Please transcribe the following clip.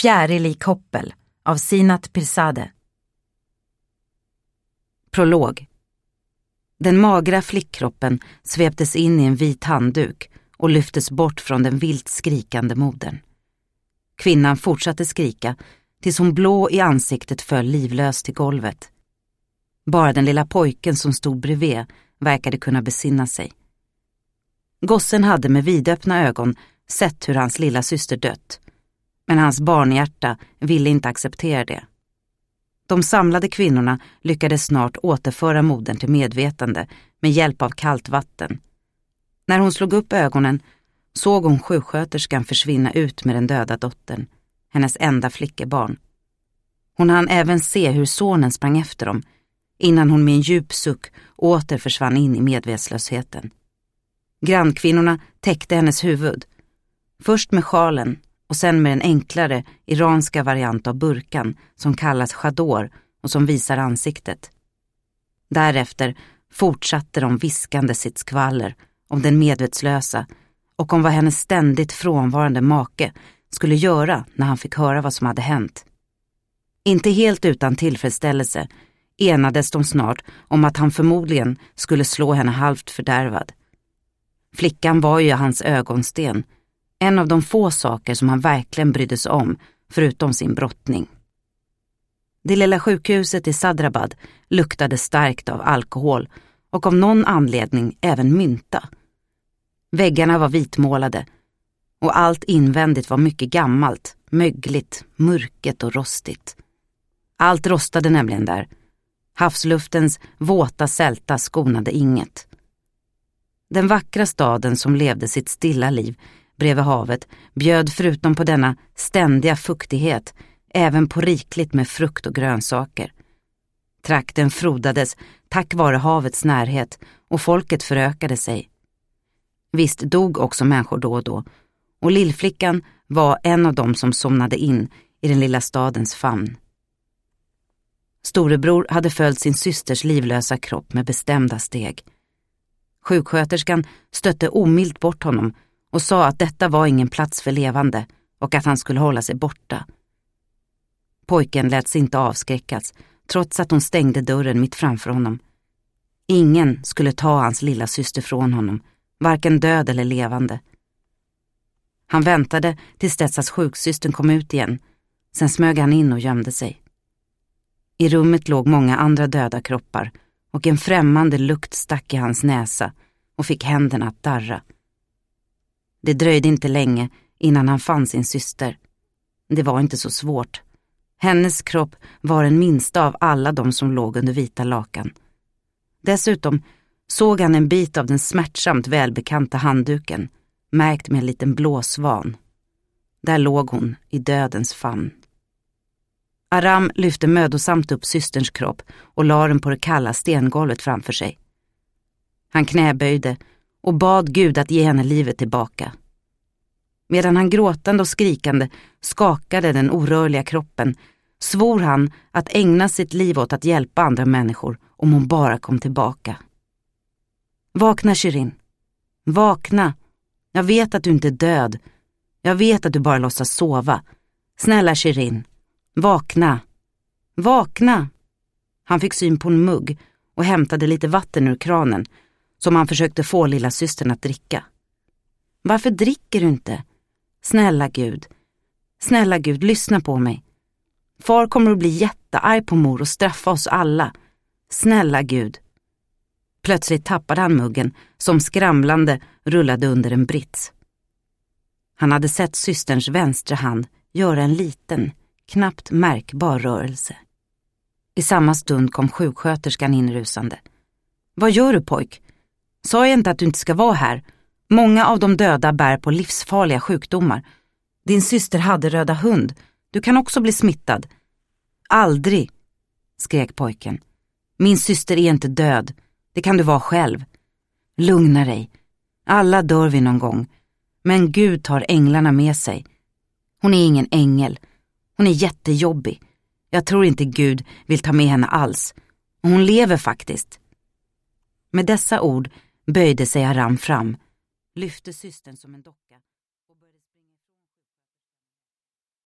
Fjärilik Hoppel av Sinat Pirzadeh. Prolog. Den magra flickkroppen sveptes in i en vit handduk och lyftes bort från den vilt skrikande modern. Kvinnan fortsatte skrika tills hon blå i ansiktet föll livlös till golvet. Bara den lilla pojken som stod bredvid verkade kunna besinna sig. Gossen hade med vidöppna ögon sett hur hans lilla syster dött, men hans barnhjärta ville inte acceptera det. De samlade kvinnorna lyckades snart återföra modern till medvetande med hjälp av kallt vatten. När hon slog upp ögonen såg hon sjuksköterskan försvinna ut med den döda dottern, hennes enda flickebarn. Hon hann även se hur sonen sprang efter dem, innan hon med en djup suck åter försvann in i medvetslösheten. Grannkvinnorna täckte hennes huvud, först med sjalen och sen med den enklare iranska variant av burkan som kallas chador och som visar ansiktet. Därefter fortsatte de viskande sitt skvaller om den medvetslösa och om vad hennes ständigt frånvarande make skulle göra när han fick höra vad som hade hänt. Inte helt utan tillfredsställelse enades de snart om att han förmodligen skulle slå henne halvt fördärvad. Flickan var ju hans ögonsten, en av de få saker som han verkligen brydde sig om förutom sin brottning. Det lilla sjukhuset i Sadrabad luktade starkt av alkohol och av någon anledning även mynta. Väggarna var vitmålade och allt invändigt var mycket gammalt, mögligt, mörket och rostigt. Allt rostade nämligen där. Havsluftens våta sälta skonade inget. Den vackra staden som levde sitt stilla liv bredvid havet bjöd förutom på denna ständiga fuktighet även på rikligt med frukt och grönsaker. Trakten frodades tack vare havets närhet och folket förökade sig. Visst dog också människor då och då, och lillflickan var en av dem som somnade in i den lilla stadens famn. Storebror hade följt sin systers livlösa kropp med bestämda steg. Sjuksköterskan stötte omilt bort honom och sa att detta var ingen plats för levande och att han skulle hålla sig borta. Pojken lät sig inte avskräckas, trots att hon stängde dörren mitt framför honom. Ingen skulle ta hans lilla syster från honom, varken död eller levande. Han väntade tills dess att sjuksystern kom ut igen, sen smög han in och gömde sig. I rummet låg många andra döda kroppar och en främmande lukt stack i hans näsa och fick händerna att darra. Det dröjde inte länge innan han fann sin syster. Det var inte så svårt. Hennes kropp var den minsta av alla de som låg under vita lakan. Dessutom såg han en bit av den smärtsamt välbekanta handduken, märkt med en liten blå svan. Där låg hon i dödens famn. Aram lyfte mödosamt upp systerns kropp och la den på det kalla stengolvet framför sig. Han knäböjde och bad Gud att ge henne livet tillbaka. Medan han gråtande och skrikande skakade den orörliga kroppen, svor han att ägna sitt liv åt att hjälpa andra människor om hon bara kom tillbaka. Vakna, Shirin. Vakna. Jag vet att du inte är död. Jag vet att du bara låtsas sova. Snälla Shirin. Vakna. Vakna. Han fick syn på en mugg och hämtade lite vatten ur kranen som han försökte få lilla systern att dricka. Varför dricker du inte? Snälla Gud, lyssna på mig. Far kommer att bli jättearg på mor och straffa oss alla. Snälla Gud. Plötsligt tappade han muggen som skramlande rullade under en brits. Han hade sett systerns vänstra hand göra en liten, knappt märkbar rörelse. I samma stund kom sjuksköterskan inrusande. Vad gör du, pojk? Sa jag inte att du inte ska vara här? Många av de döda bär på livsfarliga sjukdomar. Din syster hade röda hund. Du kan också bli smittad. Aldrig, skrek pojken. Min syster är inte död. Det kan du vara själv. Lugna dig. Alla dör vi någon gång. Men Gud tar änglarna med sig. Hon är ingen ängel. Hon är jättejobbig. Jag tror inte Gud vill ta med henne alls. Och hon lever faktiskt. Med dessa ord böjde sig Aram fram, lyfte systern som en docka.